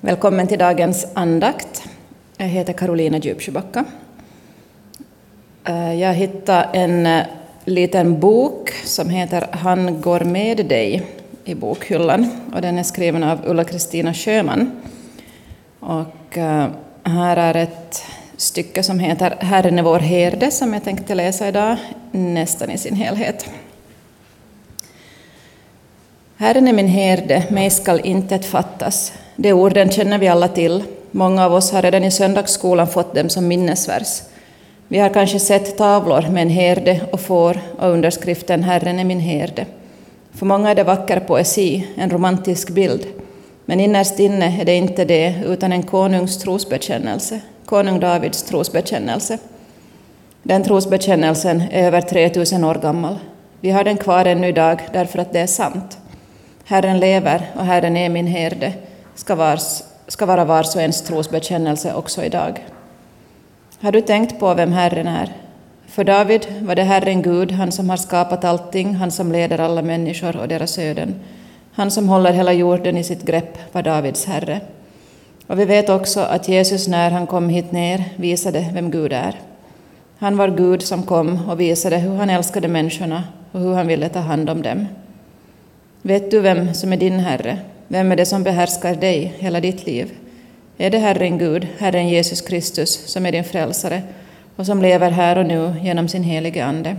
Välkommen till dagens andakt. Jag heter Karolina Djupsjöbacka. Jag hittade en liten bok som heter Han går med dig i bokhyllan. Och den är skriven av Ulla-Kristina Sjöman. Och här är ett stycke som heter Herren är vår herde som jag tänkte läsa idag nästan i sin helhet. Herren är min herde, mig skall intet fattas. De orden känner vi alla till. Många av oss har redan i söndagsskolan fått dem som minnesvers. Vi har kanske sett tavlor med en herde och får och underskriften Herren är min herde. För många är det vacker poesi, en romantisk bild. Men innerst inne är det inte det utan en konungs trosbekännelse, konung Davids trosbekännelse. Den trosbekännelsen är över 3000 år gammal. Vi har den kvar ännu idag därför att det är sant. Herren lever och Herren är min herde ska vara vars och ens trosbekännelse också idag. Har du tänkt på vem Herren är? För David var det Herren Gud, han som har skapat allting, han som leder alla människor och deras öden. Han som håller hela jorden i sitt grepp var Davids Herre. Och vi vet också att Jesus när han kom hit ner visade vem Gud är. Han var Gud som kom och visade hur han älskade människorna och hur han ville ta hand om dem. Vet du vem som är din Herre? Vem är det som behärskar dig hela ditt liv? Är det Herren Gud, Herren Jesus Kristus, som är din frälsare och som lever här och nu genom sin helige ande?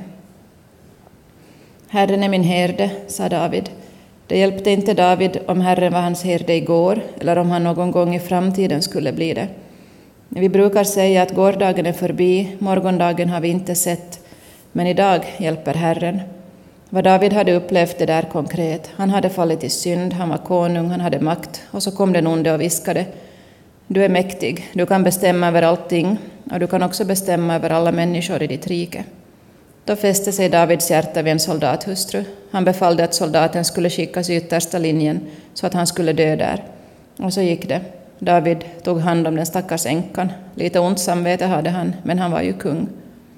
Herren är min herde, sa David. Det hjälpte inte David om Herren var hans herde igår eller om han någon gång i framtiden skulle bli det. Vi brukar säga att gårdagen är förbi, morgondagen har vi inte sett, men idag hjälper Herren. Vad David hade upplevt det där konkret. Han hade fallit i synd, han var konung, han hade makt. Och så kom den onde och viskade: du är mäktig, du kan bestämma över allting och du kan också bestämma över alla människor i ditt rike. Då fäste sig Davids hjärta vid en soldathustru. Han befallde att soldaten skulle skickas i yttersta linjen så att han skulle dö där. Och så gick det. David tog hand om den stackars änkan. Lite ont samvete hade han, men han var ju kung.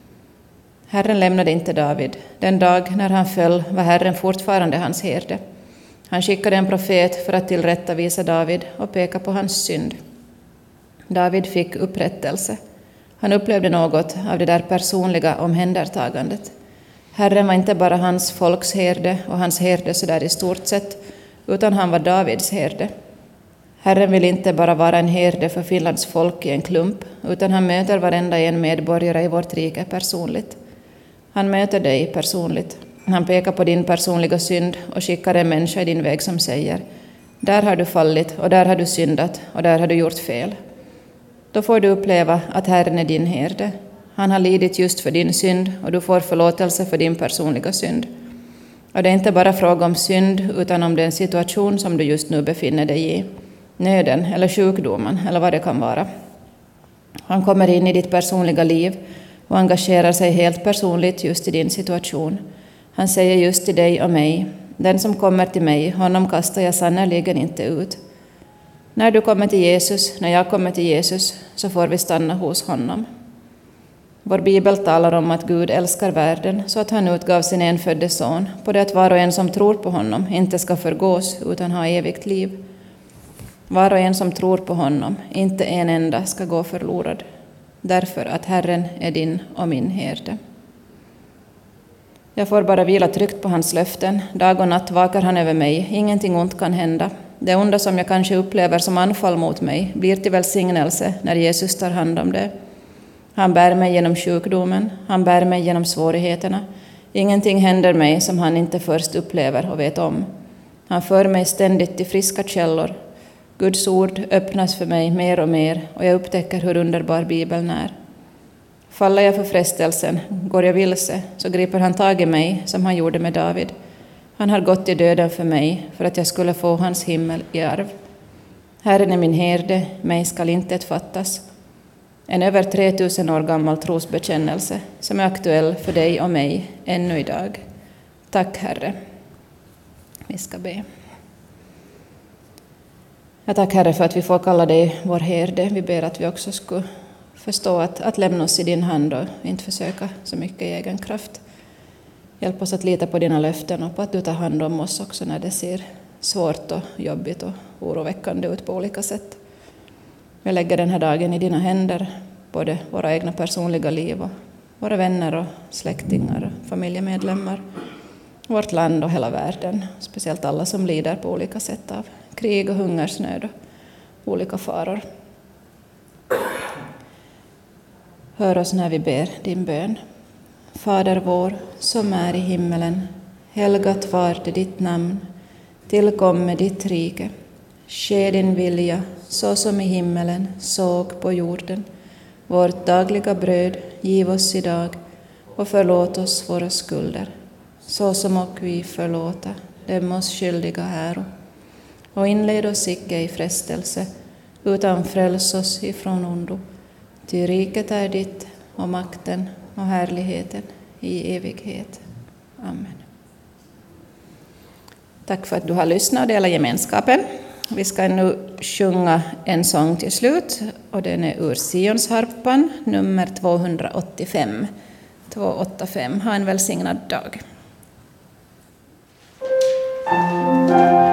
Herren lämnade inte David. Den dag när han föll var Herren fortfarande hans herde. Han skickade en profet för att tillrättavisa David och peka på hans synd. David fick upprättelse. Han upplevde något av det där personliga omhändertagandet. Herren var inte bara hans folks herde och hans herde så där i stort sett, utan han var Davids herde. Herren vill inte bara vara en herde för Finlands folk i en klump, utan han möter varenda en medborgare i vårt rike personligt. Han möter dig personligt. Han pekar på din personliga synd och skickar en människa i din väg som säger: där har du fallit och där har du syndat och där har du gjort fel. Då får du uppleva att Herren är din herde. Han har lidit just för din synd och du får förlåtelse för din personliga synd. Och det är inte bara fråga om synd utan om den situation som du just nu befinner dig i. Nöden eller sjukdomen eller vad det kan vara. Han kommer in i ditt personliga liv och engagerar sig helt personligt just i din situation. Han säger just till dig och mig: den som kommer till mig, honom kastar jag sannerligen inte ut. När du kommer till Jesus, när jag kommer till Jesus, så får vi stanna hos honom. Vår bibel talar om att Gud älskar världen så att han utgav sin enfödde son på det att var och en som tror på honom inte ska förgås utan ha evigt liv. Var och en som tror på honom, inte en enda, ska gå förlorad. Därför att Herren är din och min herde. Jag får bara vila tryggt på hans löften. Dag och natt vakar han över mig. Ingenting ont kan hända. Det onda som jag kanske upplever som anfall mot mig blir till välsignelse när Jesus tar hand om det. Han bär mig genom sjukdomen. Han bär mig genom svårigheterna. Ingenting händer mig som han inte först upplever och vet om. Han för mig ständigt till friska källor. Guds ord öppnas för mig mer och mer och jag upptäcker hur underbar Bibeln är. Faller jag för frestelsen, går jag vilse, så griper han tag i mig som han gjorde med David. Han har gått i döden för mig för att jag skulle få hans himmel i arv. Herren är min herde, mig skall intet fattas. En över 3000 år gammal trosbekännelse som är aktuell för dig och mig ännu idag. Tack Herre. Vi ska be. Jag tackar Herre för att vi får kalla dig vår herde. Vi ber att vi också skulle förstå att lämna oss i din hand och inte försöka så mycket i egen kraft. Hjälp oss att lita på dina löften och på att du tar hand om oss också när det ser svårt och jobbigt och oroväckande ut på olika sätt. Vi lägger den här dagen i dina händer, både våra egna personliga liv och våra vänner och släktingar och familjemedlemmar, vårt land och hela världen, speciellt alla som lider på olika sätt av krig och hungersnöd och olika faror. Hör oss när vi ber din bön. Fader vår, som är i himmelen, helgat vare ditt namn, tillkomme ditt rike. Ske din vilja, så som i himmelen, såg på jorden. Vårt dagliga bröd giv oss idag, och förlåt oss våra skulder, så som och vi förlåta dem oss skyldiga äro. Och inled oss icke i frestelse, utan fräls oss ifrån ondo. Ty riket är ditt, och makten och härligheten i evighet. Amen. Tack för att du har lyssnat och delat gemenskapen. Vi ska nu sjunga en sång till slut, och den är ur Sionsharpan, nummer 285. 285. Ha en välsignad dag.